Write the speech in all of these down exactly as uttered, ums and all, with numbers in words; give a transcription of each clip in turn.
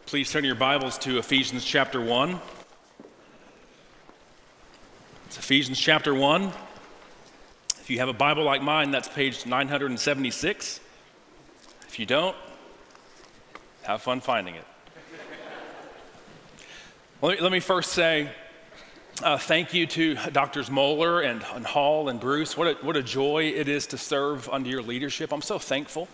Please turn your Bibles to Ephesians chapter one. It's Ephesians chapter one. If you have a Bible like mine, that's page nine hundred seventy-six. If you don't, have fun finding it. let, me, let me first say uh, thank you to Doctors Moeller and, and Hall and Bruce. What a, what a joy it is to serve under your leadership. I'm so thankful.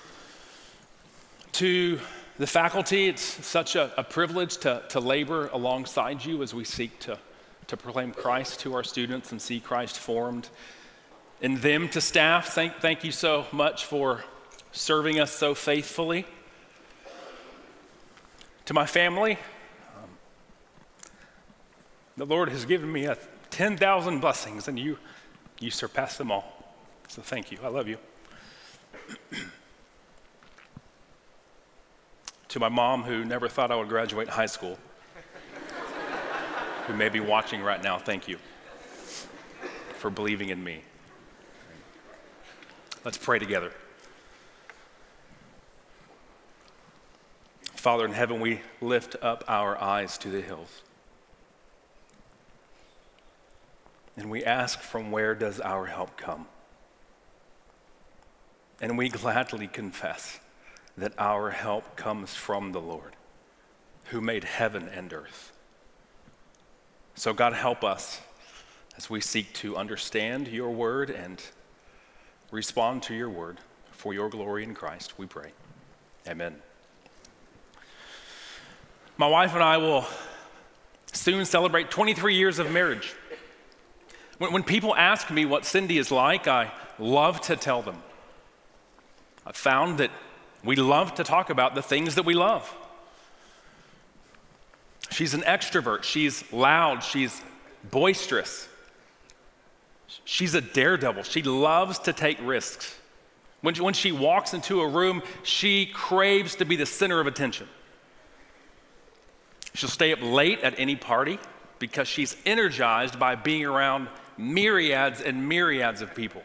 To the faculty, it's such a, a privilege to, to labor alongside you as we seek to, to proclaim Christ to our students and see Christ formed in them. To staff, thank, thank you so much for serving us so faithfully. To my family, um, the Lord has given me a ten thousand blessings, and you, you surpass them all. So thank you. I love you. To my mom, who never thought I would graduate high school, who may be watching right now, thank you for believing in me. Let's pray together. Father in heaven, we lift up our eyes to the hills. And we ask, from where does our help come? And we gladly confess that our help comes from the Lord, who made heaven and earth. So God, help us as we seek to understand your word and respond to your word for your glory in Christ, we pray. Amen. My wife and I will soon celebrate twenty-three years of marriage. When, when people ask me what Cindy is like, I love to tell them. I've found that we love to talk about the things that we love. She's an extrovert. She's loud. She's boisterous. She's a daredevil. She loves to take risks. When, when she walks into a room, she craves to be the center of attention. She'll stay up late at any party because she's energized by being around myriads and myriads of people.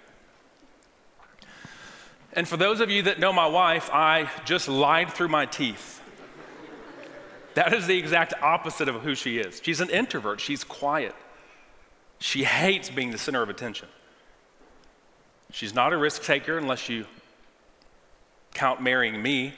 And for those of you that know my wife, I just lied through my teeth. That is the exact opposite of who she is. She's an introvert. She's quiet. She hates being the center of attention. She's not a risk taker unless you count marrying me.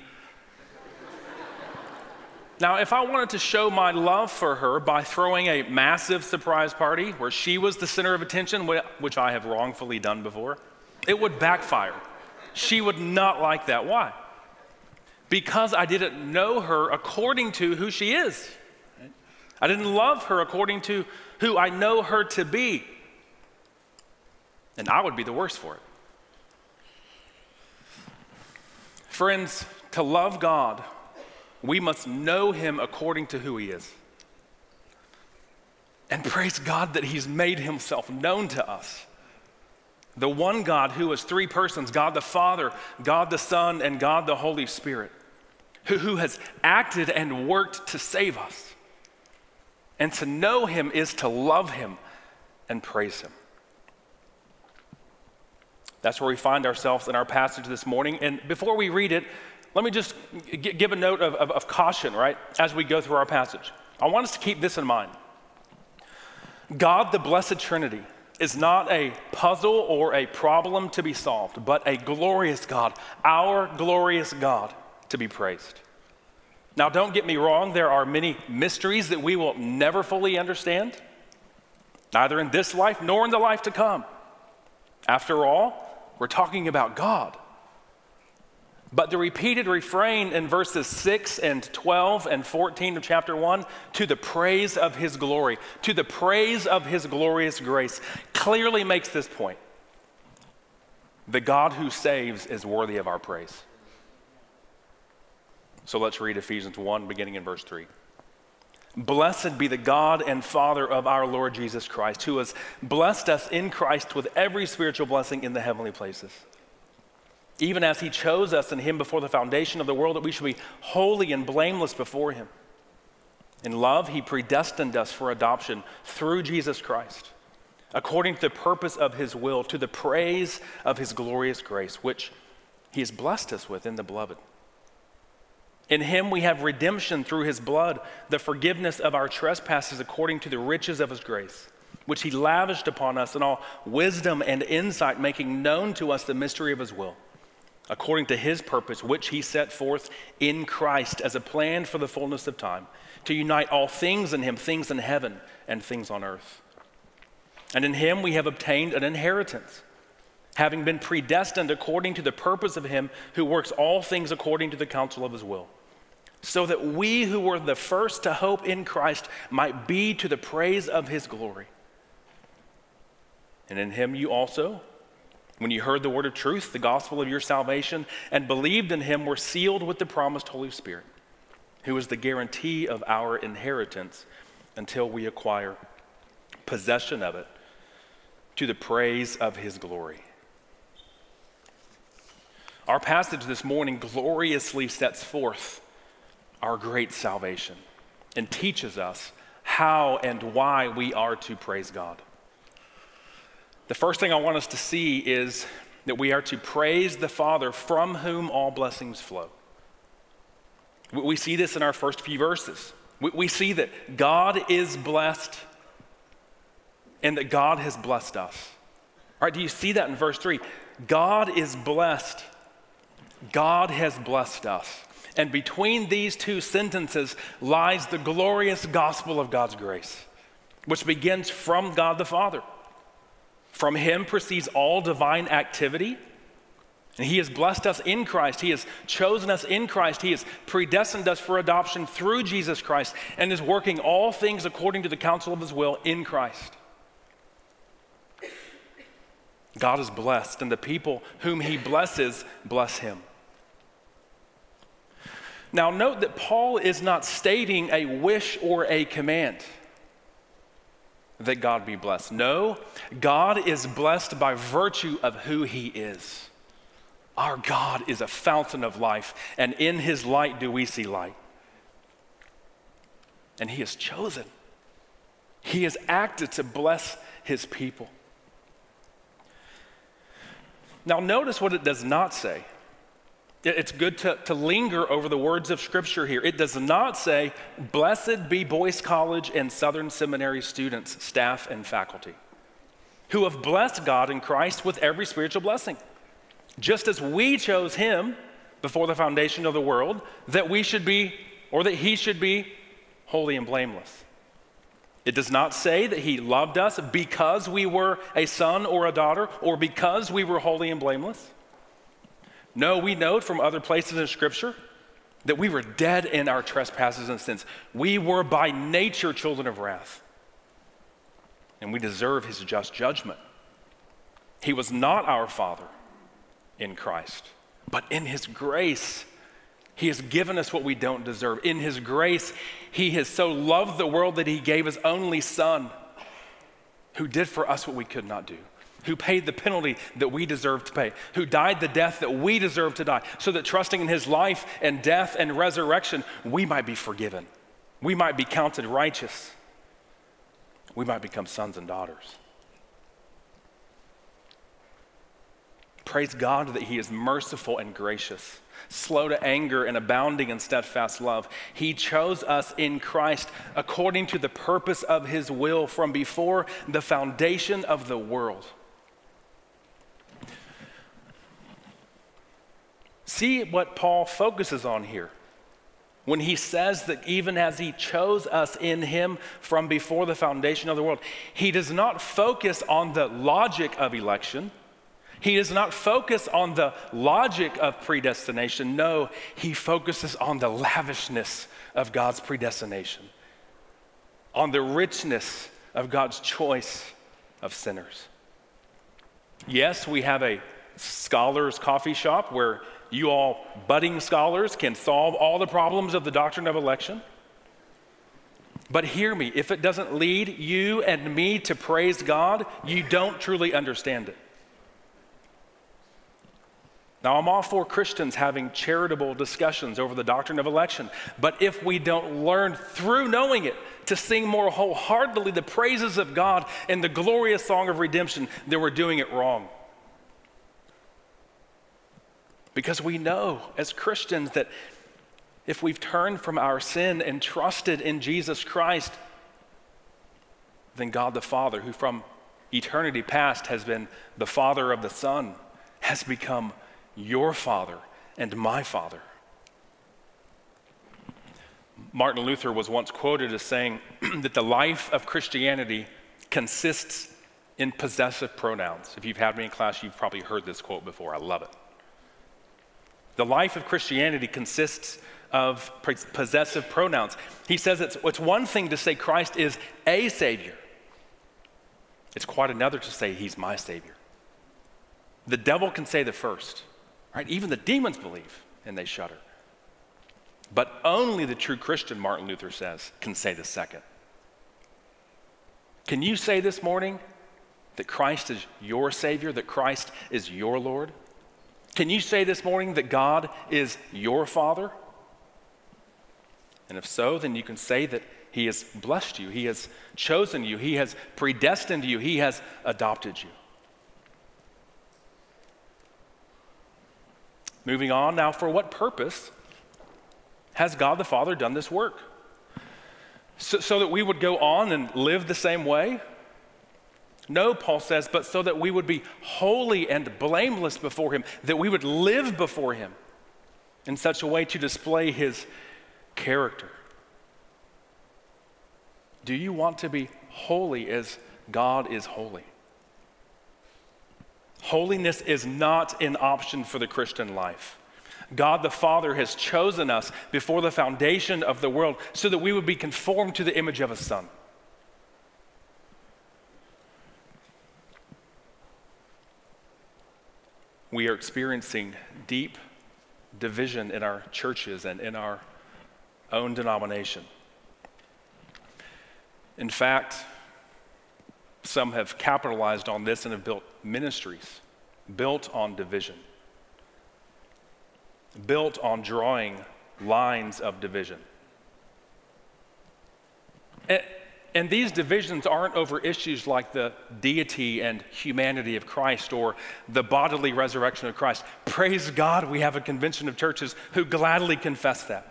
Now, if I wanted to show my love for her by throwing a massive surprise party where she was the center of attention, which I have wrongfully done before, it would backfire. She would not like that. Why? Because I didn't know her according to who she is. I didn't love her according to who I know her to be. And I would be the worst for it. Friends, to love God, we must know him according to who he is. And praise God that he's made himself known to us. The one God who is three persons, God the Father, God the Son, and God the Holy Spirit, who, who has acted and worked to save us. And to know him is to love him and praise him. That's where we find ourselves in our passage this morning. And before we read it, let me just g- give a note of, of, of caution, right, as we go through our passage. I want us to keep this in mind. God, the Blessed Trinity, is not a puzzle or a problem to be solved, but a glorious God, our glorious God to be praised. Now, don't get me wrong, there are many mysteries that we will never fully understand, neither in this life nor in the life to come. After all, we're talking about God. But the repeated refrain in verses six and twelve and fourteen of chapter one, to the praise of his glory, to the praise of his glorious grace, clearly makes this point. The God who saves is worthy of our praise. So let's read Ephesians one, beginning in verse three. Blessed be the God and Father of our Lord Jesus Christ, who has blessed us in Christ with every spiritual blessing in the heavenly places. Even as he chose us in him before the foundation of the world, that we should be holy and blameless before him. In love, he predestined us for adoption through Jesus Christ, according to the purpose of his will, to the praise of his glorious grace, which he has blessed us with in the beloved. In him we have redemption through his blood, the forgiveness of our trespasses according to the riches of his grace, which he lavished upon us in all wisdom and insight, making known to us the mystery of his will, according to his purpose, which he set forth in Christ as a plan for the fullness of time, to unite all things in him, things in heaven and things on earth. And in him we have obtained an inheritance, having been predestined according to the purpose of him who works all things according to the counsel of his will, so that we who were the first to hope in Christ might be to the praise of his glory. And in him you also, when you heard the word of truth, the gospel of your salvation, and believed in him, were sealed with the promised Holy Spirit, who is the guarantee of our inheritance until we acquire possession of it, to the praise of his glory. Our passage this morning gloriously sets forth our great salvation and teaches us how and why we are to praise God. The first thing I want us to see is that we are to praise the Father from whom all blessings flow. We see this in our first few verses. We see that God is blessed and that God has blessed us. All right, do you see that in verse three? God is blessed. God has blessed us. And between these two sentences lies the glorious gospel of God's grace, which begins from God the Father. From him proceeds all divine activity, and he has blessed us in Christ. He has chosen us in Christ. He has predestined us for adoption through Jesus Christ and is working all things according to the counsel of his will in Christ. God is blessed, and the people whom he blesses, bless him. Now note that Paul is not stating a wish or a command that God be blessed. No, God is blessed by virtue of who he is. Our God is a fountain of life, and in his light do we see light. And he has chosen. He has acted to bless his people. Now notice what it does not say. It's good to, to linger over the words of Scripture here. It does not say, "Blessed be Boyce College and Southern Seminary students, staff, and faculty, who have blessed God in Christ with every spiritual blessing, just as we chose him before the foundation of the world, that we should be, or that he should be, holy and blameless." It does not say that he loved us because we were a son or a daughter, or because we were holy and blameless. No, we know from other places in Scripture that we were dead in our trespasses and sins. We were by nature children of wrath, and we deserve his just judgment. He was not our Father in Christ, but in his grace, he has given us what we don't deserve. In his grace, he has so loved the world that he gave his only Son, who did for us what we could not do, who paid the penalty that we deserved to pay, who died the death that we deserved to die, so that trusting in his life and death and resurrection, we might be forgiven. We might be counted righteous. We might become sons and daughters. Praise God that he is merciful and gracious, slow to anger and abounding in steadfast love. He chose us in Christ according to the purpose of his will from before the foundation of the world. See what Paul focuses on here when he says that even as he chose us in him from before the foundation of the world. He does not focus on the logic of election. He does not focus on the logic of predestination. No, he focuses on the lavishness of God's predestination, on the richness of God's choice of sinners. Yes, we have a scholars coffee shop where you all budding scholars can solve all the problems of the doctrine of election. But hear me, if it doesn't lead you and me to praise God, you don't truly understand it. Now, I'm all for Christians having charitable discussions over the doctrine of election, but if we don't learn through knowing it to sing more wholeheartedly the praises of God and the glorious song of redemption, then we're doing it wrong. Because we know as Christians that if we've turned from our sin and trusted in Jesus Christ, then God the Father, who from eternity past has been the Father of the Son, has become your Father and my Father. Martin Luther was once quoted as saying that the life of Christianity consists in possessive pronouns. If you've had me in class, you've probably heard this quote before. I love it. The life of Christianity consists of possessive pronouns. He says it's, it's one thing to say Christ is a Savior. It's quite another to say he's my Savior. The devil can say the first, right? Even the demons believe and they shudder. But only the true Christian, Martin Luther says, can say the second. Can you say this morning that Christ is your Savior, that Christ is your Lord? Can you say this morning that God is your Father? And if so, then you can say that he has blessed you, he has chosen you, he has predestined you, he has adopted you. Moving on now, for what purpose has God the Father done this work? So, so that we would go on and live the same way? No, Paul says, but so that we would be holy and blameless before him, that we would live before him in such a way to display his character. Do you want to be holy as God is holy? Holiness is not an option for the Christian life. God the Father has chosen us before the foundation of the world so that we would be conformed to the image of his Son. We are experiencing deep division in our churches and in our own denomination. In fact, some have capitalized on this and have built ministries built on division, built on drawing lines of division. And, and these divisions aren't over issues like the deity and humanity of Christ or the bodily resurrection of Christ. Praise God, we have a convention of churches who gladly confess that.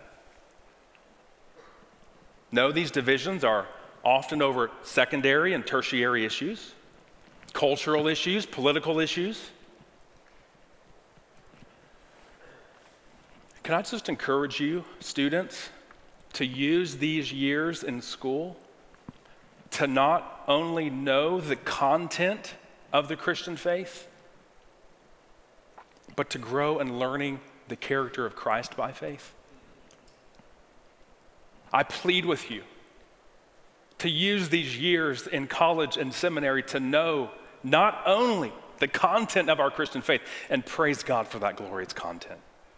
No, these divisions are often over secondary and tertiary issues, cultural issues, political issues. Can I just encourage you, students, to use these years in school to not only know the content of the Christian faith, but to grow in learning the character of Christ by faith? I plead with you to use these years in college and seminary to know not only the content of our Christian faith, and praise God for that glorious content,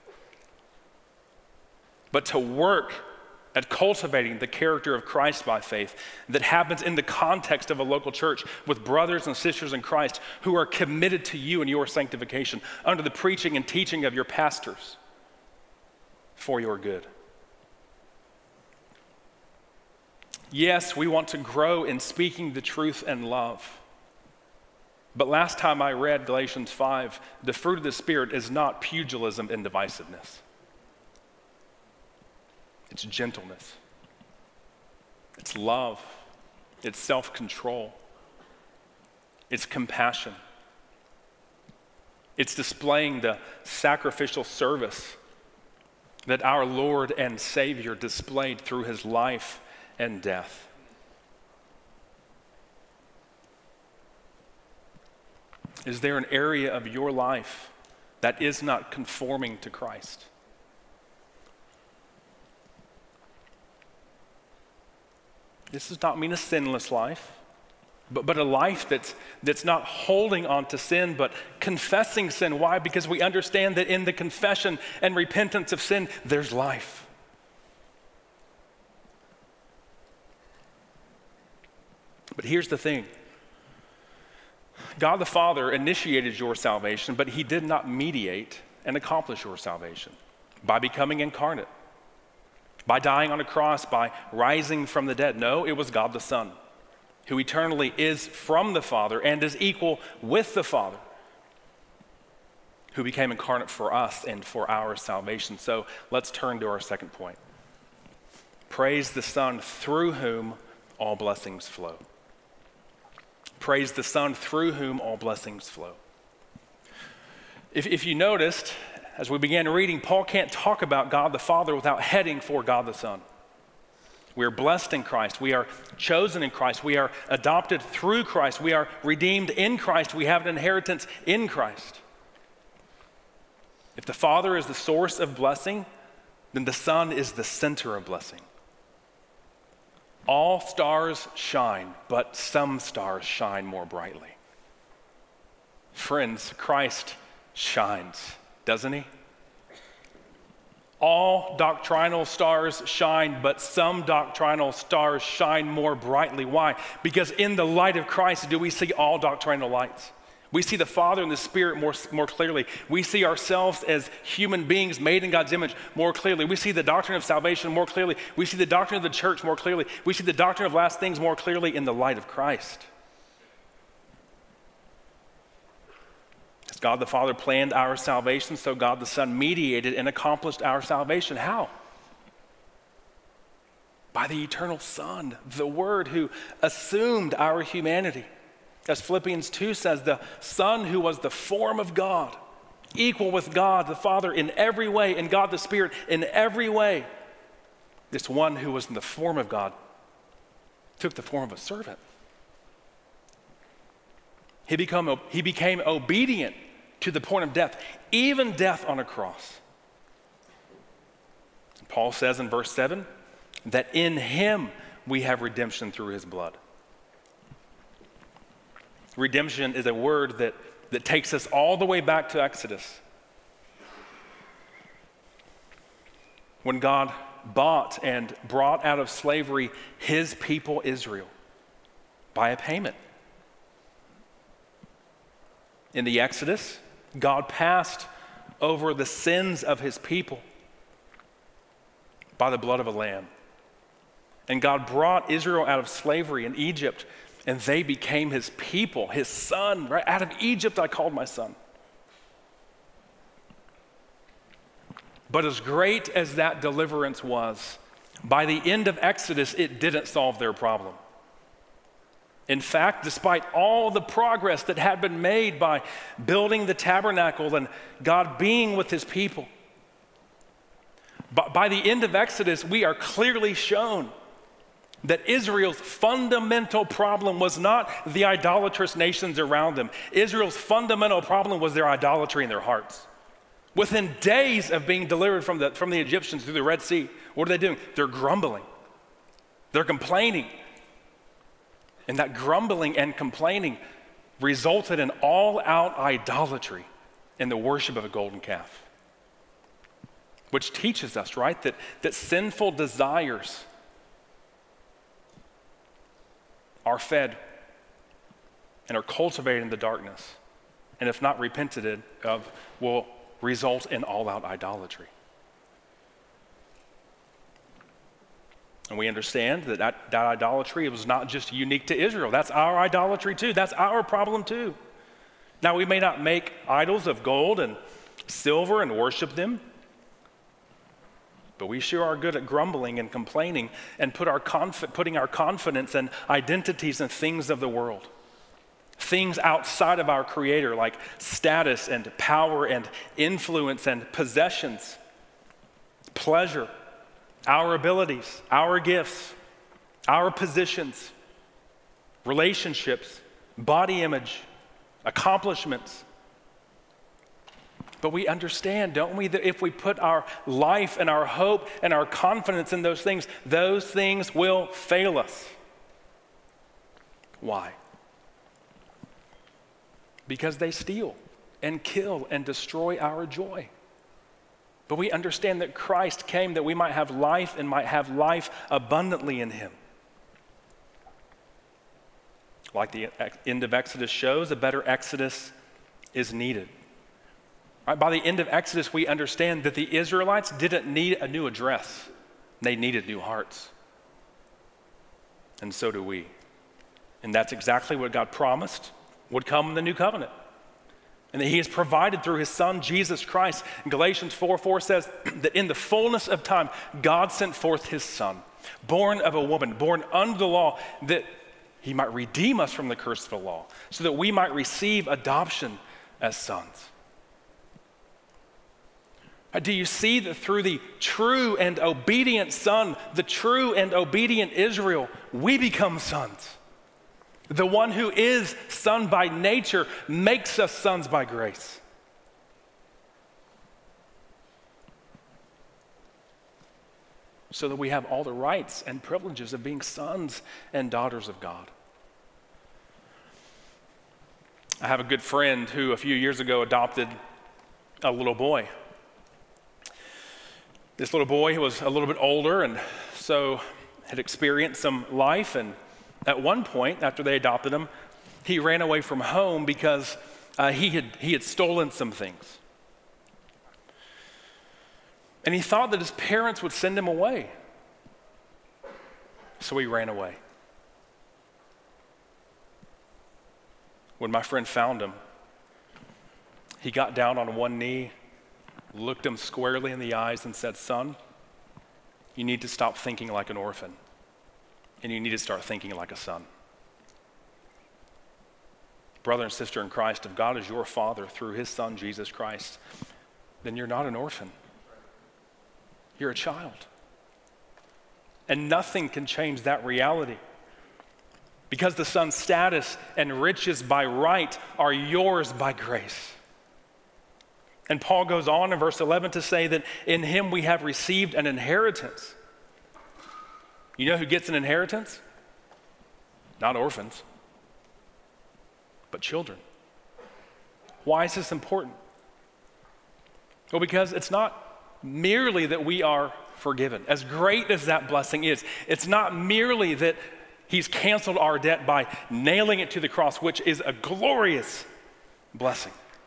but to work at cultivating the character of Christ by faith that happens in the context of a local church with brothers and sisters in Christ who are committed to you and your sanctification under the preaching and teaching of your pastors for your good. Yes, we want to grow in speaking the truth and love. But last time I read Galatians five, the fruit of the Spirit is not pugilism and divisiveness. It's gentleness. It's love. It's self-control. It's compassion. It's displaying the sacrificial service that our Lord and Savior displayed through his life and death. Is there an area of your life that is not conforming to Christ? This does not mean a sinless life, but, but a life that's, that's not holding on to sin, but confessing sin. Why? Because we understand that in the confession and repentance of sin, there's life. But here's the thing. God the Father initiated your salvation, but he did not mediate and accomplish your salvation by becoming incarnate, by dying on a cross, by rising from the dead. No, it was God the Son, who eternally is from the Father and is equal with the Father, who became incarnate for us and for our salvation. So let's turn to our second point. Praise the Son, through whom all blessings flow. Praise the Son, through whom all blessings flow. If, if you noticed, as we began reading, Paul can't talk about God the Father without heading for God the Son. We are blessed in Christ. We are chosen in Christ. We are adopted through Christ. We are redeemed in Christ. We have an inheritance in Christ. If the Father is the source of blessing, then the Son is the center of blessing. All stars shine, but some stars shine more brightly. Friends, Christ shines, doesn't he? All doctrinal stars shine, but some doctrinal stars shine more brightly. Why? Because in the light of Christ do we see all doctrinal lights. We see the Father and the Spirit more, more clearly. We see ourselves as human beings made in God's image more clearly. We see the doctrine of salvation more clearly. We see the doctrine of the church more clearly. We see the doctrine of last things more clearly in the light of Christ. As God the Father planned our salvation, so God the Son mediated and accomplished our salvation. How? By the eternal Son, the Word who assumed our humanity. As Philippians two says, the Son who was the form of God, equal with God the Father in every way, and God the Spirit in every way. This one who was in the form of God took the form of a servant. He became, he became obedient to the point of death, even death on a cross. Paul says in verse seven that in him we have redemption through his blood. Redemption is a word that, that takes us all the way back to Exodus. When God bought and brought out of slavery his people Israel by a payment. In the Exodus, God passed over the sins of his people by the blood of a lamb. And God brought Israel out of slavery in Egypt, and they became his people, his son. Right out of Egypt I called my son. But as great as that deliverance was, by the end of Exodus, it didn't solve their problem. In fact, despite all the progress that had been made by building the tabernacle and God being with his people, by the end of Exodus, we are clearly shown that Israel's fundamental problem was not the idolatrous nations around them. Israel's fundamental problem was their idolatry in their hearts. Within days of being delivered from the, from the Egyptians through the Red Sea, what are they doing? They're grumbling. They're complaining. And that grumbling and complaining resulted in all-out idolatry in the worship of a golden calf. Which teaches us, right, that, that sinful desires are fed and are cultivated in the darkness, and if not repented of, will result in all-out idolatry. And we understand that, that that idolatry was not just unique to Israel. That's our idolatry too. That's our problem too. Now, we may not make idols of gold and silver and worship them, but we sure are good at grumbling and complaining and put our conf- putting our confidence and identities in things of the world. Things outside of our Creator, like status and power and influence and possessions, pleasure, our abilities, our gifts, our positions, relationships, body image, accomplishments. But we understand, don't we, that if we put our life and our hope and our confidence in those things, those things will fail us. Why? Because they steal and kill and destroy our joy. But we understand that Christ came that we might have life and might have life abundantly in him. Like the end of Exodus shows, a better Exodus is needed. Right, by the end of Exodus, we understand that the Israelites didn't need a new address. They needed new hearts. And so do we. And that's exactly what God promised would come in the new covenant. and that he has provided through his son, Jesus Christ. And Galatians four four says that in the fullness of time, God sent forth his son, born of a woman, born under the law, that he might redeem us from the curse of the law, so that we might receive adoption as sons. Do you see that through the true and obedient Son, the true and obedient Israel, we become sons? The one who is son by nature makes us sons by grace. So that we have all the rights and privileges of being sons and daughters of God. I have a good friend who a few years ago adopted a little boy. This little boy was a little bit older and so had experienced some life, and at one point after they adopted him, he ran away from home because uh, he had he had stolen some things. And he thought that his parents would send him away. So he ran away. When my friend found him, he got down on one knee, looked him squarely in the eyes and said, "Son, you need to stop thinking like an orphan, and you need to start thinking like a son." Brother and sister in Christ, if God is your father through his son, Jesus Christ, then you're not an orphan. You're a child. And nothing can change that reality, because the son's status and riches by right are yours by grace. And Paul goes on in verse eleven to say that in him we have received an inheritance. You know who gets an inheritance? Not orphans, but children. Why is this important? Well, because it's not merely that we are forgiven. As great as that blessing is, it's not merely that he's canceled our debt by nailing it to the cross, which is a glorious blessing.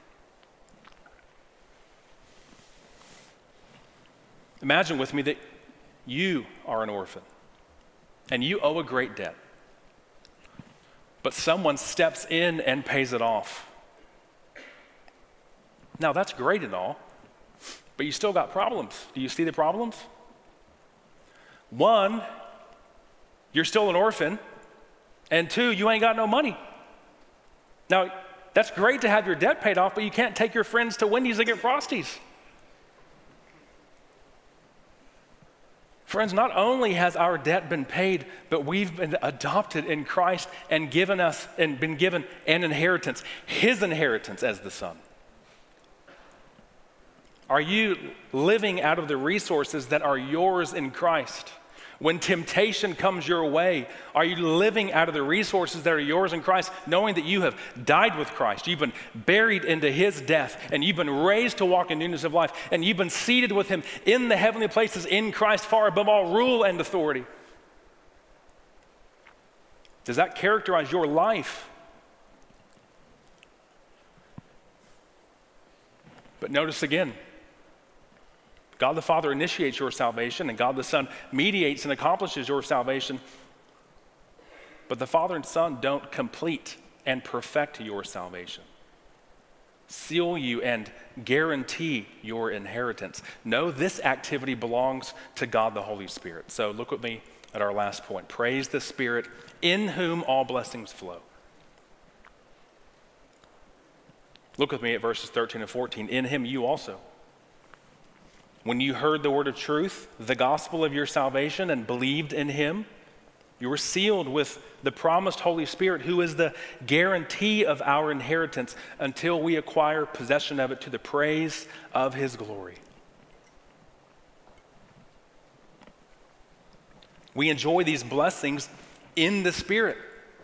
Imagine with me that you are an orphan and you owe a great debt, but someone steps in and pays it off. Now that's great and all, but you still got problems. Do you see the problems? One, you're still an orphan, and two, you ain't got no money. Now, that's great to have your debt paid off, but you can't take your friends to Wendy's and get Frosties. Friends, not only has our debt been paid, but we've been adopted in Christ and given us and been given an inheritance, his inheritance as the son. Are you living out of the resources that are yours in Christ? When temptation comes your way, are you living out of the resources that are yours in Christ, knowing that you have died with Christ, you've been buried into his death, and you've been raised to walk in newness of life, and you've been seated with him in the heavenly places in Christ, far above all rule and authority? Does that characterize your life? But notice again, God the Father initiates your salvation, and God the Son mediates and accomplishes your salvation. But the Father and Son don't complete and perfect your salvation, seal you and guarantee your inheritance. No, this activity belongs to God the Holy Spirit. So look with me at our last point. Praise the Spirit in whom all blessings flow. Look with me at verses thirteen and fourteen. In him you also, when you heard the word of truth, the gospel of your salvation, and believed in him, you were sealed with the promised Holy Spirit, who is the guarantee of our inheritance until we acquire possession of it to the praise of his glory. We enjoy these blessings in the Spirit.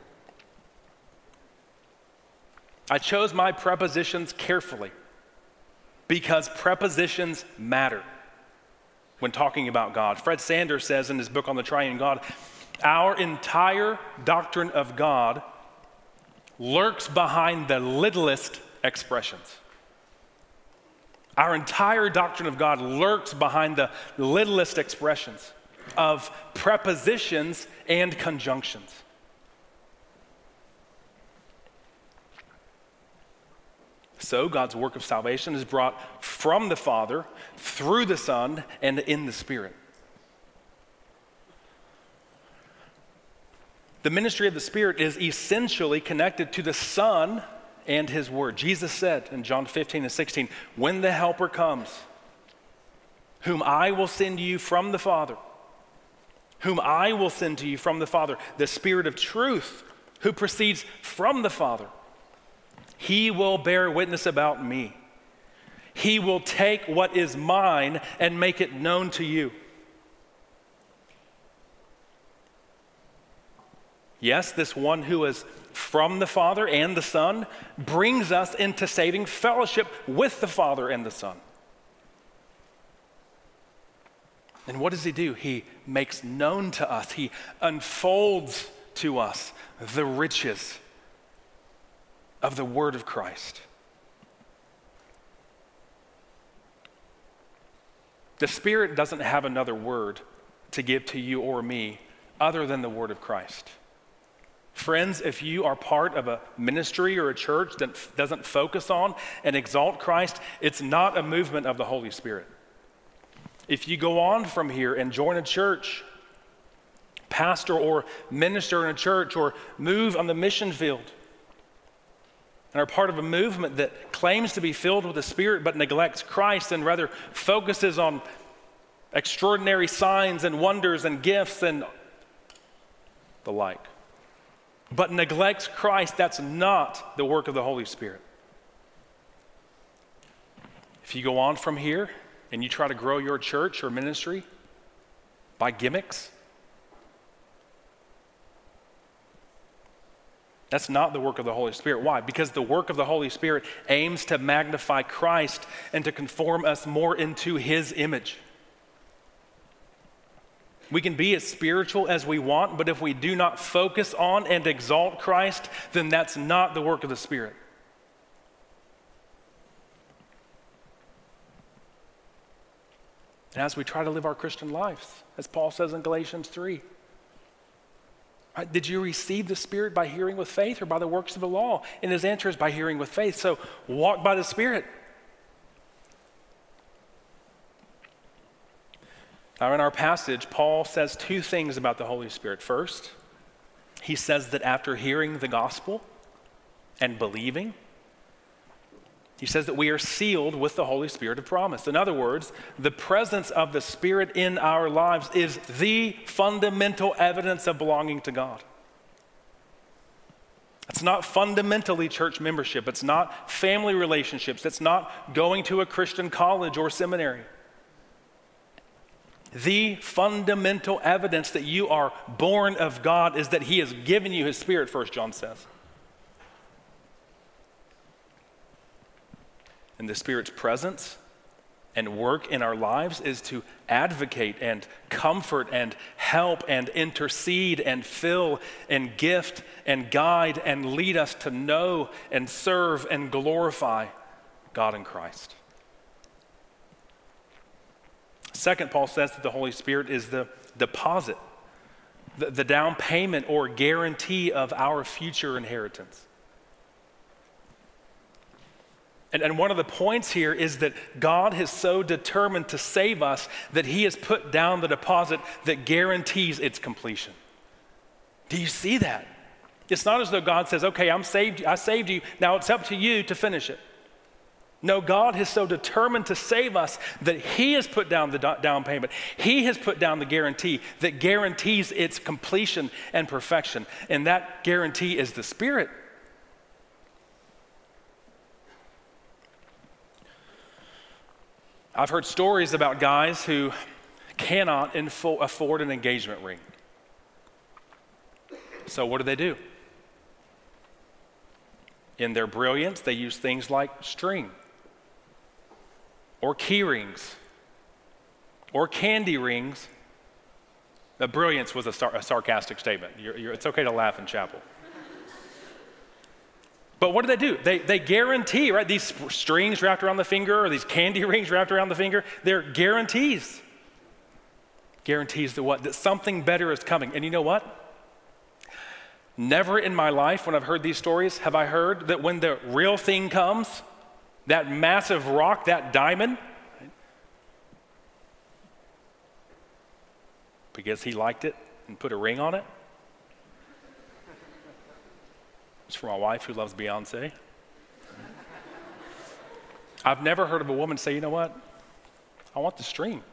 I chose my prepositions carefully because prepositions matter when talking about God. Fred Sanders says in his book on the Triune God, our entire doctrine of God lurks behind the littlest expressions. Our entire doctrine of God lurks behind the littlest expressions of prepositions and conjunctions. So God's work of salvation is brought from the Father, through the Son, and in the Spirit. The ministry of the Spirit is essentially connected to the Son and his word. Jesus said in John fifteen and sixteen, when the Helper comes, whom I will send you from the Father, whom I will send to you from the Father, the Spirit of truth, who proceeds from the Father, he will bear witness about me. He will take what is mine and make it known to you. Yes, this one who is from the Father and the Son brings us into saving fellowship with the Father and the Son. And what does he do? He makes known to us, he unfolds to us the riches of the word of Christ. The Spirit doesn't have another word to give to you or me other than the word of Christ. Friends, if you are part of a ministry or a church that f- doesn't focus on and exalt Christ, it's not a movement of the Holy Spirit. If you go on from here and join a church, pastor or minister in a church, or move on the mission field, and are part of a movement that claims to be filled with the Spirit but neglects Christ and rather focuses on extraordinary signs and wonders and gifts and the like, but neglects Christ, that's not the work of the Holy Spirit. If you go on from here and you try to grow your church or ministry by gimmicks, that's not the work of the Holy Spirit. Why? Because the work of the Holy Spirit aims to magnify Christ and to conform us more into his image. We can be as spiritual as we want, but if we do not focus on and exalt Christ, then that's not the work of the Spirit. And as we try to live our Christian lives, as Paul says in Galatians three, right, did you receive the Spirit by hearing with faith or by the works of the law? And his answer is by hearing with faith. So walk by the Spirit. Now, in our passage, Paul says two things about the Holy Spirit. First, he says that after hearing the gospel and believing, he says that we are sealed with the Holy Spirit of promise. In other words, the presence of the Spirit in our lives is the fundamental evidence of belonging to God. It's not fundamentally church membership. It's not family relationships. It's not going to a Christian college or seminary. The fundamental evidence that you are born of God is that he has given you his Spirit, First John says. And the Spirit's presence and work in our lives is to advocate and comfort and help and intercede and fill and gift and guide and lead us to know and serve and glorify God in Christ. Second, Paul says that the Holy Spirit is the deposit, the, the down payment or guarantee of our future inheritance. And, and one of the points here is that God is so determined to save us that he has put down the deposit that guarantees its completion. Do you see that? It's not as though God says, okay, I'm saved, I saved you, now it's up to you to finish it. No, God is so determined to save us that he has put down the do- down payment. He has put down the guarantee that guarantees its completion and perfection. And that guarantee is the Spirit. I've heard stories about guys who cannot info- afford an engagement ring. So what do they do? In their brilliance, they use things like string, or key rings, or candy rings. The brilliance was a, sar- a sarcastic statement. You're, you're, it's okay to laugh in chapel. But what do they do? They, they guarantee, right? These sp- strings wrapped around the finger or these candy rings wrapped around the finger, they're guarantees. Guarantees that what? That something better is coming. And you know what? Never in my life when I've heard these stories have I heard that when the real thing comes, That massive rock, that diamond, because he liked it and put a ring on it. It's for my wife who loves Beyonce. I've never heard of a woman say, you know what? I want the string.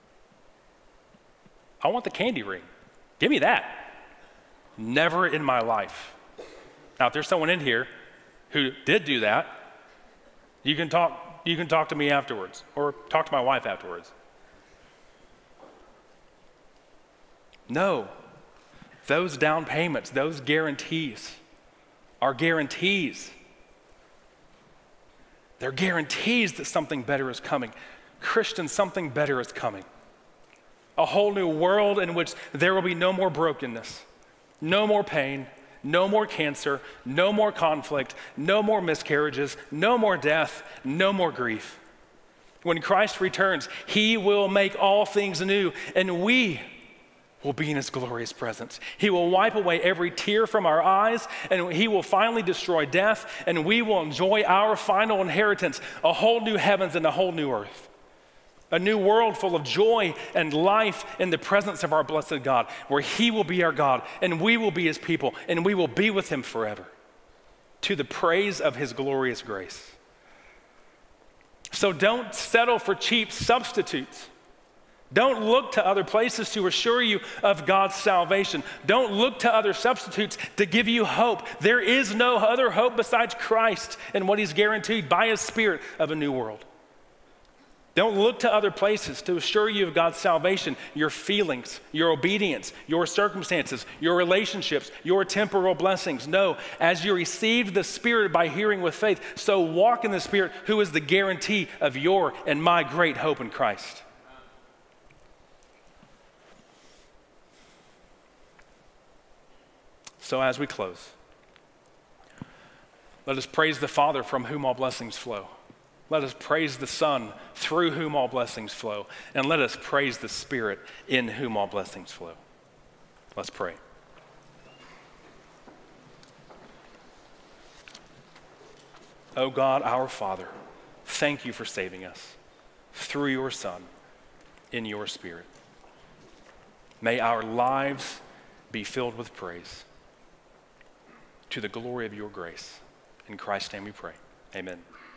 I want the candy ring. Give me that. Never in my life. Now, if there's someone in here who did do that, you can talk, you can talk to me afterwards or talk to my wife afterwards. No, those down payments, those guarantees are guarantees. They're guarantees that something better is coming. Christian, something better is coming. A whole new world in which there will be no more brokenness, no more pain, no more cancer, no more conflict, no more miscarriages, no more death, no more grief. When Christ returns, he will make all things new, and we will be in his glorious presence. He will wipe away every tear from our eyes, and he will finally destroy death, and we will enjoy our final inheritance, a whole new heavens and a whole new earth. A new world full of joy and life in the presence of our blessed God, where he will be our God, and we will be his people, and we will be with him forever, to the praise of his glorious grace. So don't settle for cheap substitutes. Don't look to other places to assure you of God's salvation. Don't look to other substitutes to give you hope. There is no other hope besides Christ and what he's guaranteed by his Spirit of a new world. Don't look to other places to assure you of God's salvation, your feelings, your obedience, your circumstances, your relationships, your temporal blessings. No, as you received the Spirit by hearing with faith, so walk in the Spirit, who is the guarantee of your and my great hope in Christ. So as we close, let us praise the Father from whom all blessings flow. Let us praise the Son through whom all blessings flow. And let us praise the Spirit in whom all blessings flow. Let's pray. Oh God, our Father, thank you for saving us through your Son in your Spirit. May our lives be filled with praise to the glory of your grace. In Christ's name we pray. Amen.